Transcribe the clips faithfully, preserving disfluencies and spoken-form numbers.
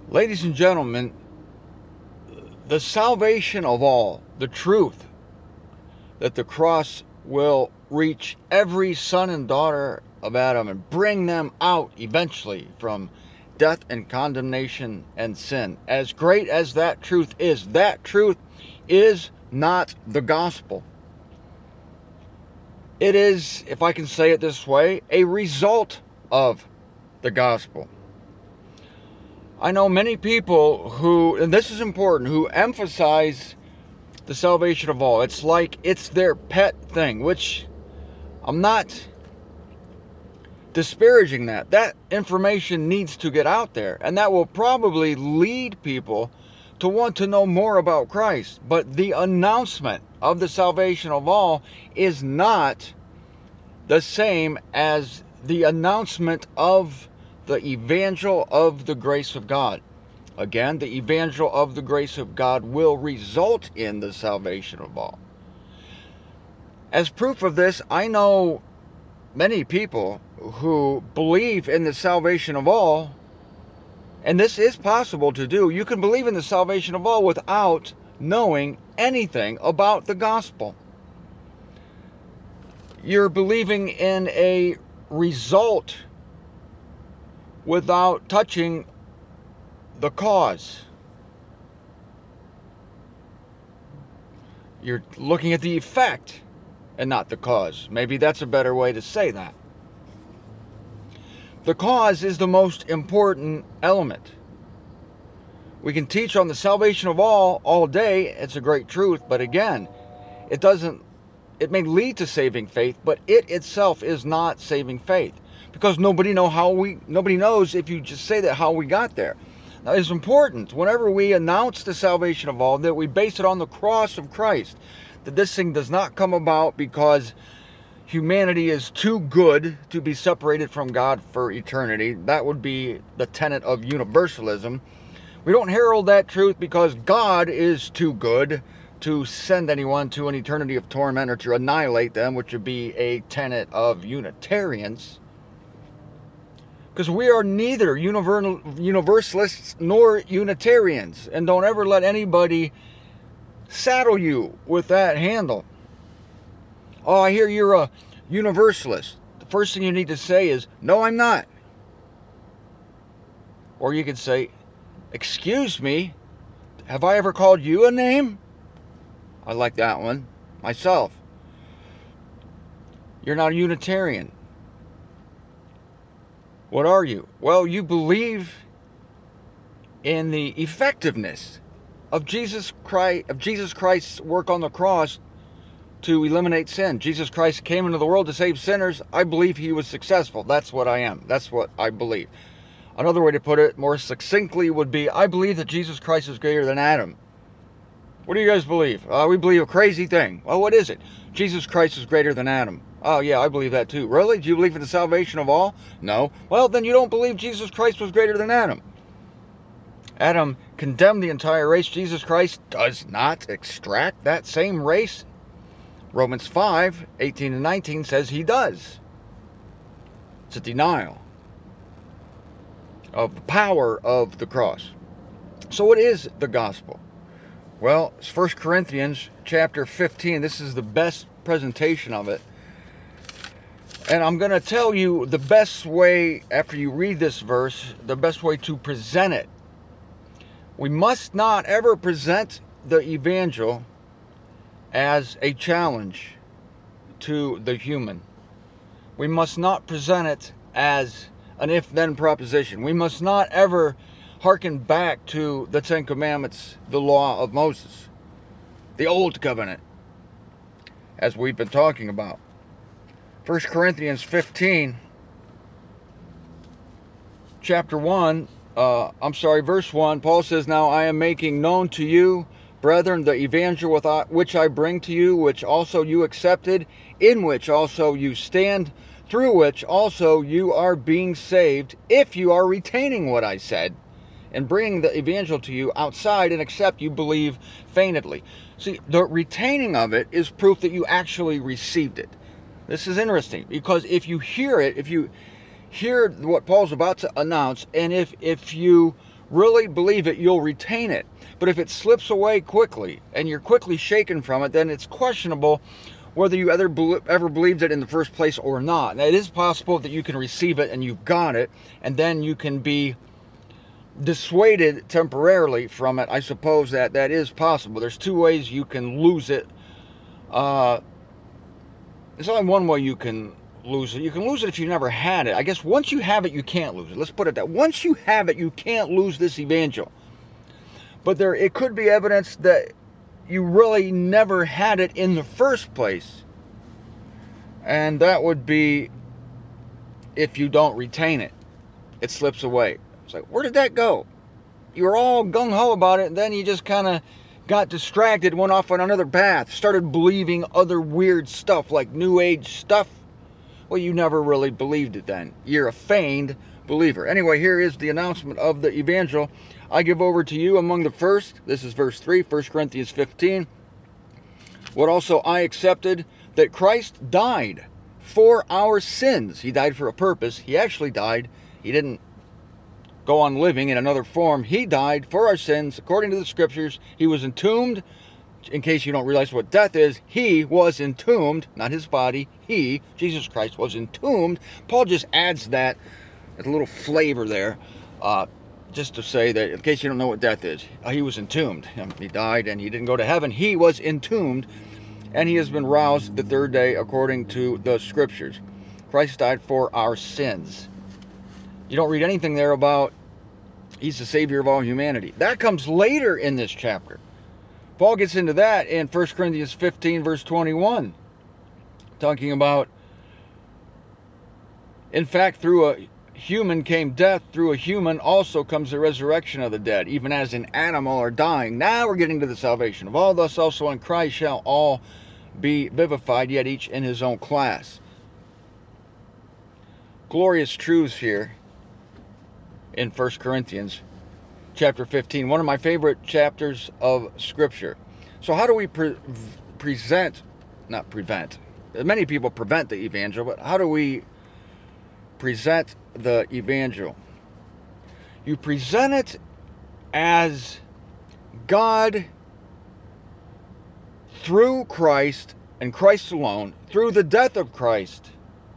Ladies and gentlemen, the salvation of all, the truth that the cross will reach every son and daughter of Adam and bring them out eventually from death and condemnation and sin. As great as that truth is, that truth is not the gospel. It is, if I can say it this way, a result of the gospel. I know many people who, and this is important, who emphasize the salvation of all. It's like it's their pet thing, which I'm not disparaging that. That information needs to get out there, and that will probably lead people to want to know more about Christ. But the announcement of the salvation of all is not the same as the announcement of the evangel of the grace of God. Again, the evangel of the grace of God will result in the salvation of all. As proof of this, I know many people who believe in the salvation of all, and this is possible to do. You can believe in the salvation of all without knowing anything about the gospel. You're believing in a result without touching the cause. You're looking at the effect and not the cause. Maybe that's a better way to say that. The cause is the most important element. We can teach on the salvation of all all day. It's a great truth, but again, it doesn't it may lead to saving faith, but it itself is not saving faith. Because nobody know how we nobody knows if you just say that how we got there. Now, it's important whenever we announce the salvation of all that we base it on the cross of Christ. That this thing does not come about because humanity is too good to be separated from God for eternity. That would be the tenet of universalism. We don't herald that truth because God is too good to send anyone to an eternity of torment or to annihilate them, which would be a tenet of Unitarians. Because we are neither universalists nor Unitarians. And don't ever let anybody saddle you with that handle. Oh, I hear you're a universalist. The first thing you need to say is, no, I'm not. Or you could say, excuse me, have I ever called you a name? I like that one myself. You're not a Unitarian. What are you? Well, you believe in the effectiveness of Jesus Christ, of Jesus Christ's work on the cross to eliminate sin. Jesus Christ came into the world to save sinners. I believe he was successful. That's what I am. That's what I believe. Another way to put it more succinctly would be, I believe that Jesus Christ is greater than Adam. What do you guys believe? Uh, we believe a crazy thing. Well, what is it? Jesus Christ is greater than Adam. Oh, yeah, I believe that too. Really? Do you believe in the salvation of all? No. Well, then you don't believe Jesus Christ was greater than Adam. Adam condemned the entire race. Jesus Christ does not extract that same race. Romans five, eighteen and nineteen says he does. It's a denial of the power of the cross. So what is the gospel? Well, it's First Corinthians chapter fifteen. This is the best presentation of it. And I'm going to tell you the best way, after you read this verse, the best way to present it. We must not ever present the evangel as a challenge to the human. We must not present it as an if-then proposition. We must not ever hearken back to the Ten Commandments, the law of Moses, the Old Covenant, as we've been talking about. First Corinthians fifteen, chapter one, uh, I'm sorry, verse one, Paul says, now I am making known to you, brethren, the evangel which I bring to you, which also you accepted, in which also you stand, through which also you are being saved, if you are retaining what I said, and bringing the evangel to you outside, and except you believe feignedly. See, the retaining of it is proof that you actually received it. This is interesting, because if you hear it, if you hear what Paul's about to announce, and if, if you really believe it, you'll retain it. But if it slips away quickly and you're quickly shaken from it, then it's questionable whether you ever, ever believed it in the first place or not. Now, it is possible that you can receive it and you've got it, and then you can be dissuaded temporarily from it. I suppose that that is possible. There's two ways you can lose it. Uh, there's only one way you can lose it. You can lose it if you never had it. I guess once you have it, you can't lose it. Let's put it that. Once you have it, you can't lose this evangel. But there, it could be evidence that you really never had it in the first place. And that would be if you don't retain it. It slips away. It's like, where did that go? You were all gung-ho about it, and then you just kind of got distracted, went off on another path, started believing other weird stuff like New Age stuff. Well, you never really believed it then. You're a feigned believer. Anyway, here is the announcement of the evangel. I give over to you among the first. This is verse three, First Corinthians fifteen. What also I accepted, that Christ died for our sins. He died for a purpose. He actually died. He didn't go on living in another form. He died for our sins according to the scriptures. He was entombed. In case you don't realize what death is, he was entombed, not his body. He, Jesus Christ, was entombed. Paul just adds that, a little flavor there, uh, just to say that, in case you don't know what death is, he was entombed. He died and he didn't go to heaven. He was entombed, and he has been roused the third day according to the scriptures. Christ died for our sins. You don't read anything there about he's the Savior of all humanity. That comes later in this chapter. Paul gets into that in First Corinthians fifteen, verse twenty-one, talking about, in fact, through a human came death, through a human also comes the resurrection of the dead, even as in Adam all are dying. Now we're getting to the salvation of all, thus also in Christ shall all be vivified, yet each in his own class. Glorious truths here in First Corinthians chapter fifteen, one of my favorite chapters of Scripture. So how do we pre present, not prevent, many people prevent the evangel, but how do we present the evangel? You present it as God, through Christ and Christ alone, through the death of Christ,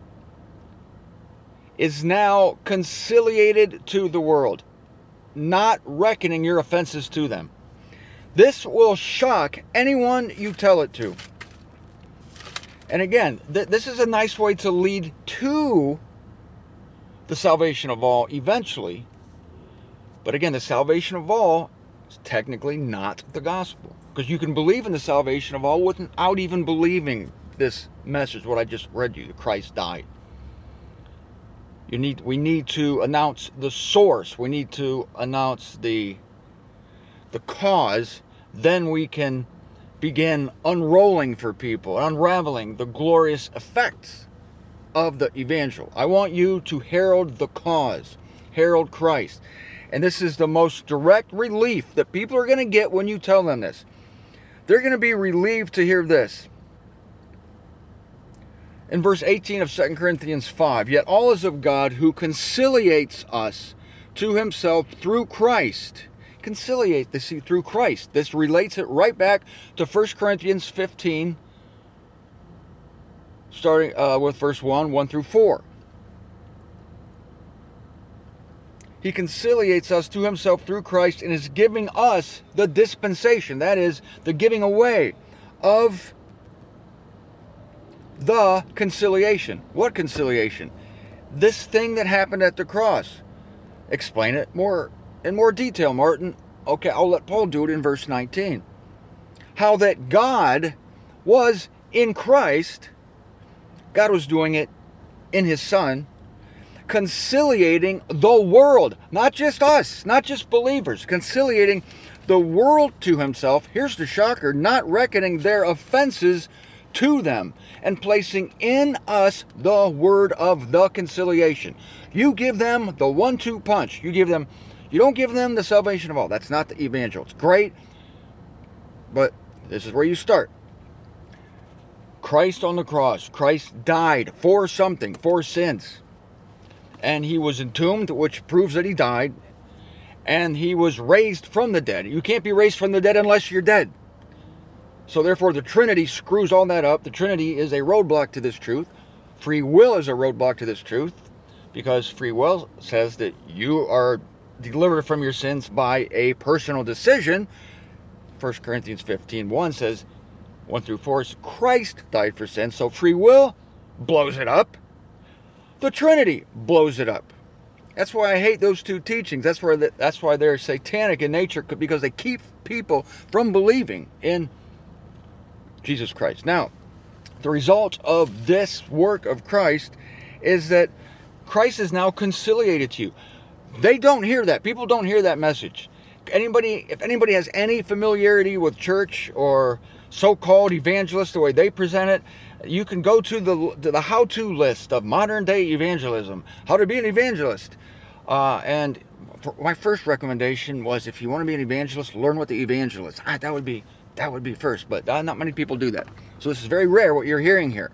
is now conciliated to the world, not reckoning your offenses to them. This will shock anyone you tell it to. And again, th this is a nice way to lead to the salvation of all eventually. But again, the salvation of all is technically not the gospel, because you can believe in the salvation of all without even believing this message, what I just read you, that Christ died. You need, we need to announce the source. We need to announce the, the cause. Then we can begin unrolling for people, unraveling the glorious effects of the evangel. I want you to herald the cause, herald Christ. And this is the most direct relief that people are going to get when you tell them this. They're going to be relieved to hear this. In verse eighteen of Second Corinthians five, yet all is of God, who conciliates us to himself through Christ. Conciliate, this through Christ. This relates it right back to First Corinthians fifteen, starting uh, with verse one, one through four. He conciliates us to himself through Christ and is giving us the dispensation, that is, the giving away of the conciliation. What conciliation? This thing that happened at the cross. Explain it more in more detail, Martin. Okay, I'll let Paul do it in verse nineteen. How that God was in Christ, God was doing it in his Son, conciliating the world, not just us, not just believers, conciliating the world to himself. Here's the shocker, not reckoning their offenses to them, and placing in us the word of the conciliation. You give them the one two punch. You give them, you don't give them the salvation of all. That's not the evangel. It's great, but this is where you start. Christ on the cross. Christ died for something, for sins. And he was entombed, which proves that he died. and he was raised from the dead. You can't be raised from the dead unless you're dead. So therefore the Trinity screws all that up. The Trinity is a roadblock to this truth. Free will is a roadblock to this truth, because free will says that you are delivered from your sins by a personal decision. First Corinthians fifteen one says, one through four, Christ died for sin. So free will blows it up. The Trinity blows it up. That's why I hate those two teachings. That's why the, that's why they're satanic in nature, because they keep people from believing in Jesus Christ. Now, the result of this work of Christ is that Christ is now conciliated to you. They don't hear that. People don't hear that message. Anybody, if anybody has any familiarity with church or so-called evangelists, the way they present it, you can go to the to the how-to list of modern-day evangelism, how to be an evangelist. Uh, and my first recommendation was, if you want to be an evangelist, learn what the evangelist. Ah, that would be that would be first, but uh, not many people do that. So this is very rare what you're hearing here.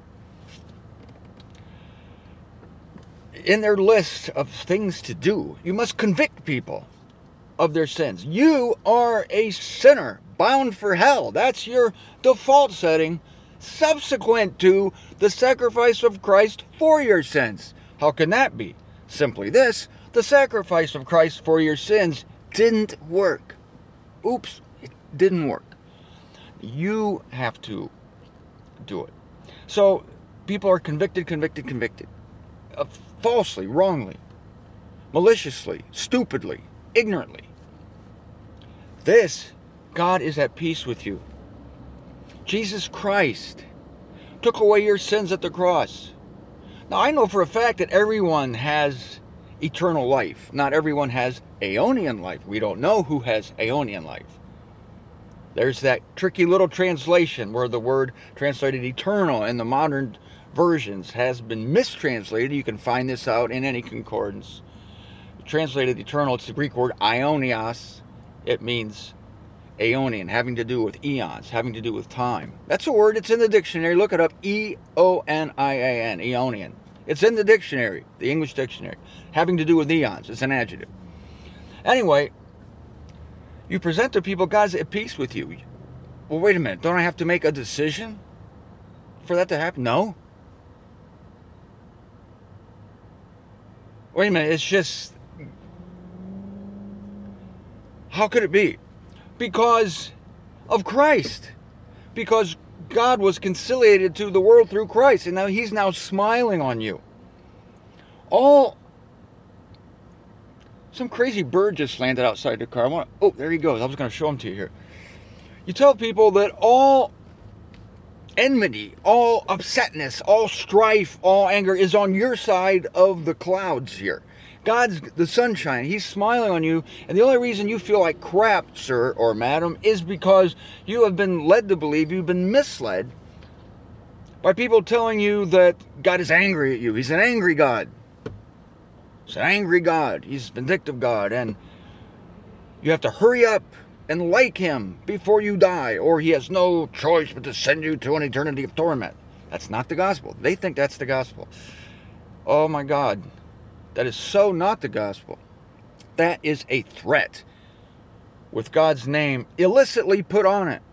In their list of things to do, you must convict people of their sins. You are a sinner bound for hell. That's your default setting, subsequent to the sacrifice of Christ for your sins. How can that be? Simply this: the sacrifice of Christ for your sins didn't work. Oops, it didn't work. You have to do it. So people are convicted, convicted, convicted. Uh, falsely, wrongly, maliciously, stupidly, ignorantly. This, God is at peace with you. Jesus Christ took away your sins at the cross. Now, I know for a fact that everyone has eternal life. Not everyone has aeonian life. We don't know who has aeonian life. There's that tricky little translation where the word translated eternal in the modern versions has been mistranslated. You can find this out in any concordance. Translated eternal, it's the Greek word aionios. It means aeonian, having to do with eons, having to do with time. That's a word. It's in the dictionary. Look it up. E O N I A N, aeonian. It's in the dictionary, the English dictionary. Having to do with eons. It's an adjective. Anyway, you present to people, God's at peace with you. Well, wait a minute. Don't I have to make a decision for that to happen? No. Wait a minute. It's just, how could it be? Because of Christ. Because God was conciliated to the world through Christ, and now he's now smiling on you. All, some crazy bird just landed outside the car. I want, oh, there he goes. I was going to show him to you here. You tell people that all enmity, all upsetness, all strife, all anger is on your side of the clouds here. God's the sunshine. He's smiling on you. And the only reason you feel like crap, sir or madam, is because you have been led to believe, you've been misled by people telling you that God is angry at you. He's an angry God. He's an angry God. He's a vindictive God. And you have to hurry up and like him before you die, or he has no choice but to send you to an eternity of torment. That's not the gospel. They think that's the gospel. Oh my God. That is so not the gospel. That is a threat with God's name illicitly put on it.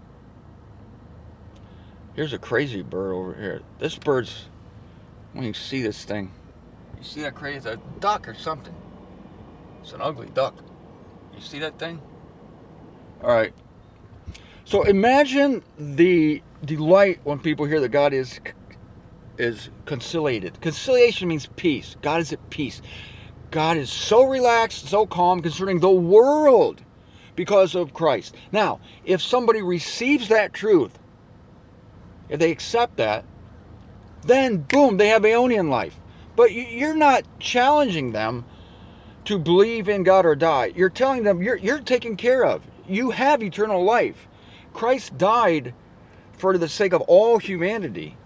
Here's a crazy bird over here. This bird's, when you see this thing, you see that crazy, it's a duck or something. It's an ugly duck. You see that thing? All right. So imagine the delight when people hear that God is is conciliated. Conciliation means peace. God is at peace. God is so relaxed, so calm concerning the world because of Christ. Now, if somebody receives that truth, if they accept that, then boom, they have aeonian life. But you're not challenging them to believe in God or die. You're telling them you're, you're taken care of. You have eternal life. Christ died for the sake of all humanity.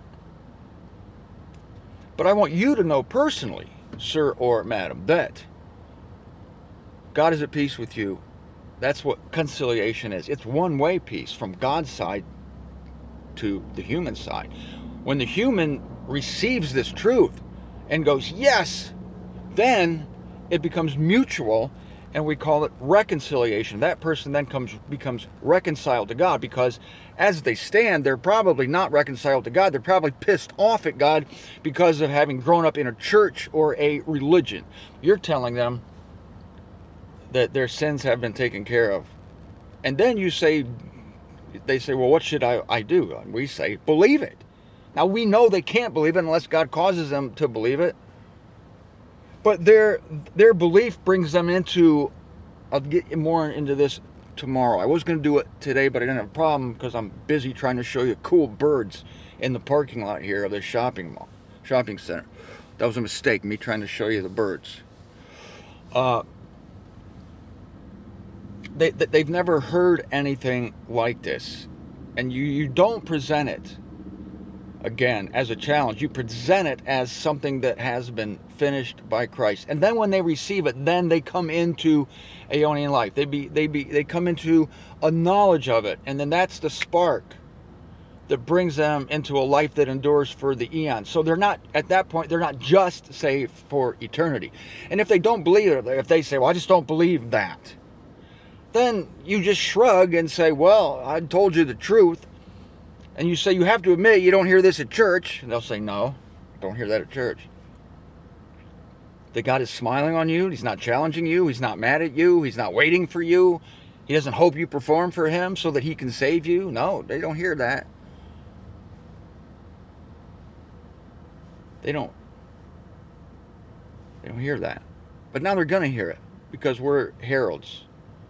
But I want you to know personally, sir or madam, that God is at peace with you. That's what conciliation is. It's one-way peace from God's side to the human side. When the human receives this truth and goes, yes, then it becomes mutual, and we call it reconciliation. That person then comes becomes reconciled to God, because as they stand, they're probably not reconciled to God. They're probably pissed off at God because of having grown up in a church or a religion. You're telling them that their sins have been taken care of. And then you say, they say, well, what should I, I do? And we say, believe it. Now, we know they can't believe it unless God causes them to believe it. But their their belief brings them into, I'll get more into this tomorrow. I was going to do it today, but I didn't have a problem because I'm busy trying to show you cool birds in the parking lot here of this shopping mall, shopping center. That was a mistake, me trying to show you the birds. Uh, they, they've never heard anything like this. And you, you don't present it, again, as a challenge. You present it as something that has been finished by Christ. And then when they receive it, then they come into Aeonian life. They be they be they come into a knowledge of it. And then that's the spark that brings them into a life that endures for the eons. So they're not, at that point, they're not just saved for eternity. And if they don't believe it, if they say, well, I just don't believe that, then you just shrug and say, well, I told you the truth. And you say, you have to admit you don't hear this at church. And they'll say, no, don't hear that at church. That God is smiling on you. He's not challenging you. He's not mad at you. He's not waiting for you. He doesn't hope you perform for him so that he can save you. No, they don't hear that. They don't. They don't hear that. But now they're going to hear it because we're heralds.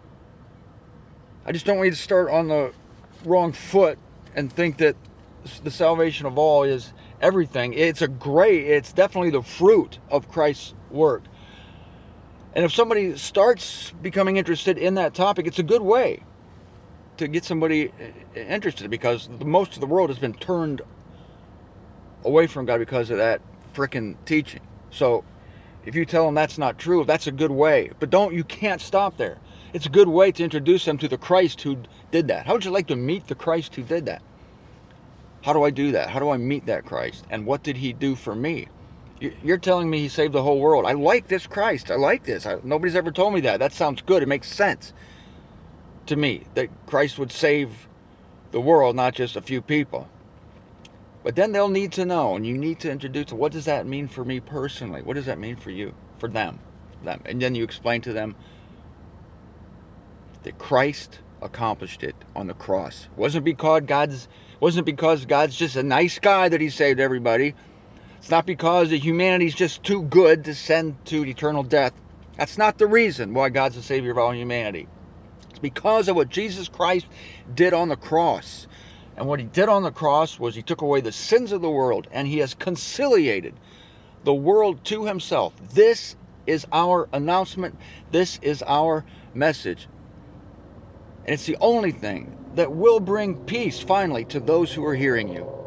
I just don't want you to start on the wrong foot and think that the salvation of all is everything. It's a great, it's definitely the fruit of Christ's work. And if somebody starts becoming interested in that topic, it's a good way to get somebody interested, because most of the world has been turned away from God because of that frickin' teaching. So if you tell them that's not true, that's a good way. But don't, you can't stop there. It's a good way to introduce them to the Christ who did that. How would you like to meet the Christ who did that? How do I do that? How do I meet that Christ? And what did he do for me? You're telling me he saved the whole world. I like this Christ. I like this. I, nobody's ever told me that. That sounds good. It makes sense to me that Christ would save the world, not just a few people. But then they'll need to know, and you need to introduce them. What does that mean for me personally? What does that mean for you? For them. them. And then you explain to them that Christ accomplished it on the cross. It wasn't because God's wasn't because God's just a nice guy that he saved everybody. It's not because the humanity's just too good to send to eternal death. That's not the reason why God's the Savior of all humanity. It's because of what Jesus Christ did on the cross. And what he did on the cross was he took away the sins of the world, and he has conciliated the world to himself. This is our announcement. This is our message. And it's the only thing that will bring peace finally to those who are hearing you.